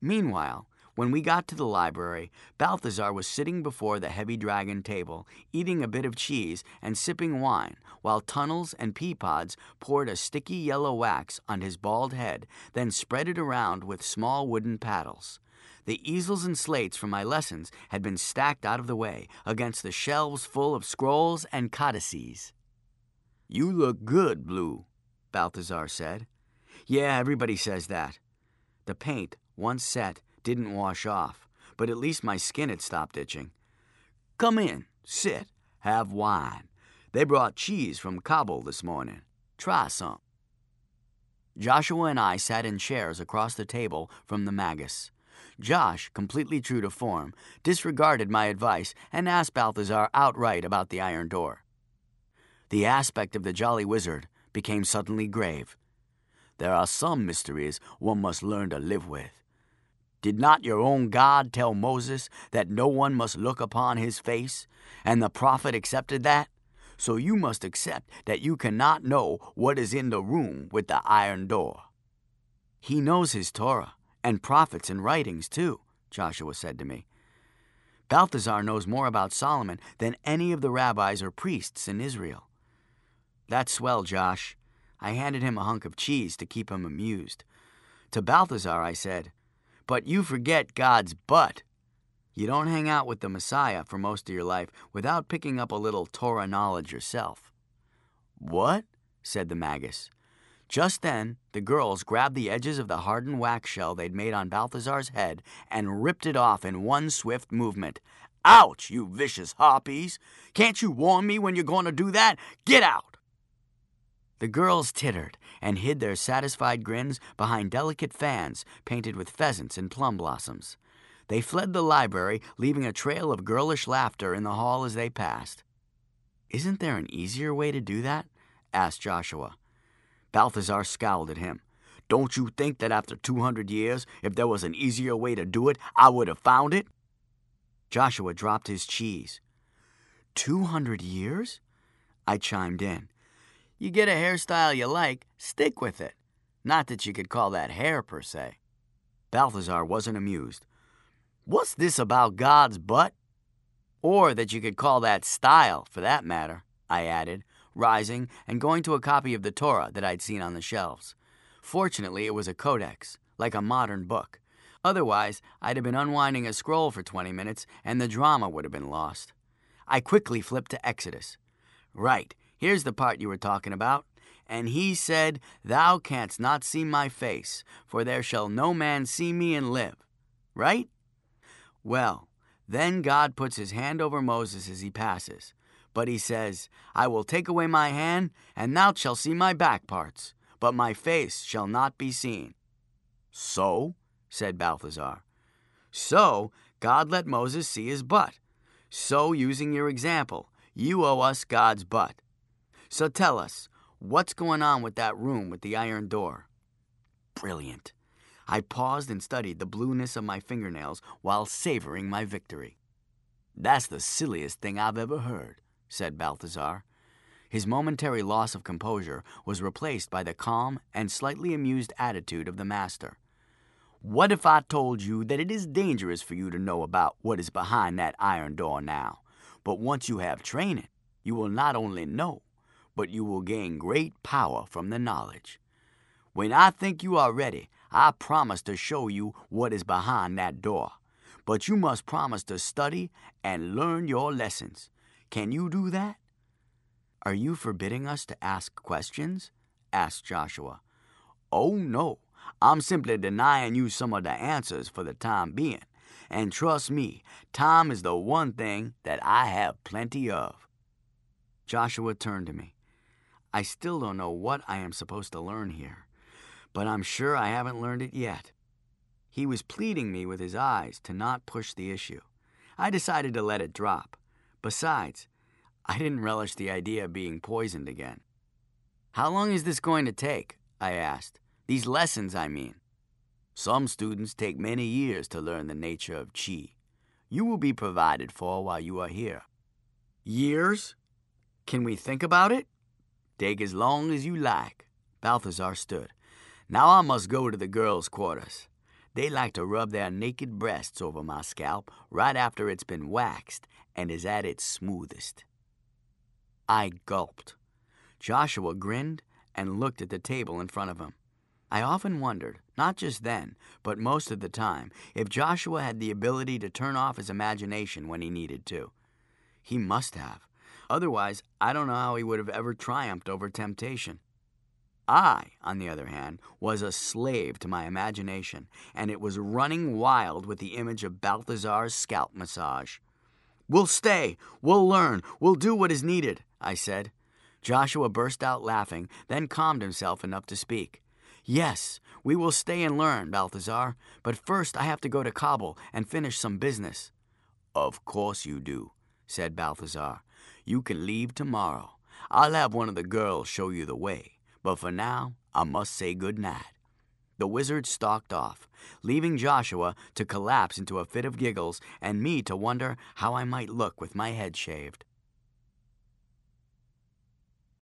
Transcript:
Meanwhile, when we got to the library, Balthazar was sitting before the heavy dragon table, eating a bit of cheese and sipping wine, while Tunnels and Peapods poured a sticky yellow wax on his bald head, then spread it around with small wooden paddles. The easels and slates from my lessons had been stacked out of the way against the shelves full of scrolls and codices. "You look good, Blue," Balthazar said. "Yeah, everybody says that." The paint, once set, didn't wash off, but at least my skin had stopped itching. "Come in, sit, have wine. They brought cheese from Kabul this morning. Try some." Joshua and I sat in chairs across the table from the Magus. Josh, completely true to form, disregarded my advice and asked Balthazar outright about the iron door. The aspect of the Jolly Wizard became suddenly grave. "There are some mysteries one must learn to live with. Did not your own God tell Moses that no one must look upon his face, and the prophet accepted that? So you must accept that you cannot know what is in the room with the iron door." "He knows his Torah, and prophets and writings too," Joshua said to me. "Balthazar knows more about Solomon than any of the rabbis or priests in Israel." "That's swell, Josh." I handed him a hunk of cheese to keep him amused. To Balthazar, I said, "But you forget God's butt. You don't hang out with the Messiah for most of your life without picking up a little Torah knowledge yourself." "What?" said the Magus. Just then, the girls grabbed the edges of the hardened wax shell they'd made on Balthazar's head and ripped it off in one swift movement. "Ouch, you vicious harpies! Can't you warn me when you're going to do that? Get out!" The girls tittered and hid their satisfied grins behind delicate fans painted with pheasants and plum blossoms. They fled the library, leaving a trail of girlish laughter in the hall as they passed. "Isn't there an easier way to do that?" asked Joshua. Balthazar scowled at him. "Don't you think that after 200 years, if there was an easier way to do it, I would have found it?" Joshua dropped his cheese. 200 years? I chimed in. "You get a hairstyle you like, stick with it. Not that you could call that hair, per se." Balthazar wasn't amused. "What's this about God's butt?" "Or that you could call that style, for that matter," I added, rising and going to a copy of the Torah that I'd seen on the shelves. Fortunately, it was a codex, like a modern book. Otherwise, I'd have been unwinding a scroll for 20 minutes and the drama would have been lost. I quickly flipped to Exodus. "Right, here's the part you were talking about. And he said, 'Thou canst not see my face, for there shall no man see me and live.' Right? Well, then God puts his hand over Moses as he passes. But he says, 'I will take away my hand, and thou shalt see my back parts, but my face shall not be seen.'" "So?" said Balthazar. "So, God let Moses see his butt. So, using your example, you owe us God's butt. So tell us, what's going on with that room with the iron door?" Brilliant. I paused and studied the blueness of my fingernails while savoring my victory. "That's the silliest thing I've ever heard," said Balthazar. His momentary loss of composure was replaced by the calm and slightly amused attitude of the master. "What if I told you that it is dangerous for you to know about what is behind that iron door now, but once you have training, you will not only know, but you will gain great power from the knowledge. When I think you are ready, I promise to show you what is behind that door. But you must promise to study and learn your lessons. Can you do that?" "Are you forbidding us to ask questions?" asked Joshua. "Oh, no. I'm simply denying you some of the answers for the time being. And trust me, time is the one thing that I have plenty of." Joshua turned to me. "I still don't know what I am supposed to learn here, but I'm sure I haven't learned it yet." He was pleading me with his eyes to not push the issue. I decided to let it drop. Besides, I didn't relish the idea of being poisoned again. "How long is this going to take?" I asked. "These lessons, I mean." "Some students take many years to learn the nature of Chi. You will be provided for while you are here." "Years? Can we think about it?" "Take as long as you like." Balthazar stood. "Now I must go to the girls' quarters. They like to rub their naked breasts over my scalp right after it's been waxed and is at its smoothest." I gulped. Joshua grinned and looked at the table in front of him. I often wondered, not just then, but most of the time, if Joshua had the ability to turn off his imagination when he needed to. He must have. Otherwise, I don't know how he would have ever triumphed over temptation. I, on the other hand, was a slave to my imagination, and it was running wild with the image of Balthazar's scalp massage. "We'll stay, we'll learn, we'll do what is needed," I said. Joshua burst out laughing, then calmed himself enough to speak. "Yes, we will stay and learn, Balthazar, but first I have to go to Kabul and finish some business." "Of course you do," said Balthazar. "You can leave tomorrow. I'll have one of the girls show you the way, but for now I must say good night." The wizard stalked off, leaving Joshua to collapse into a fit of giggles and me to wonder how I might look with my head shaved.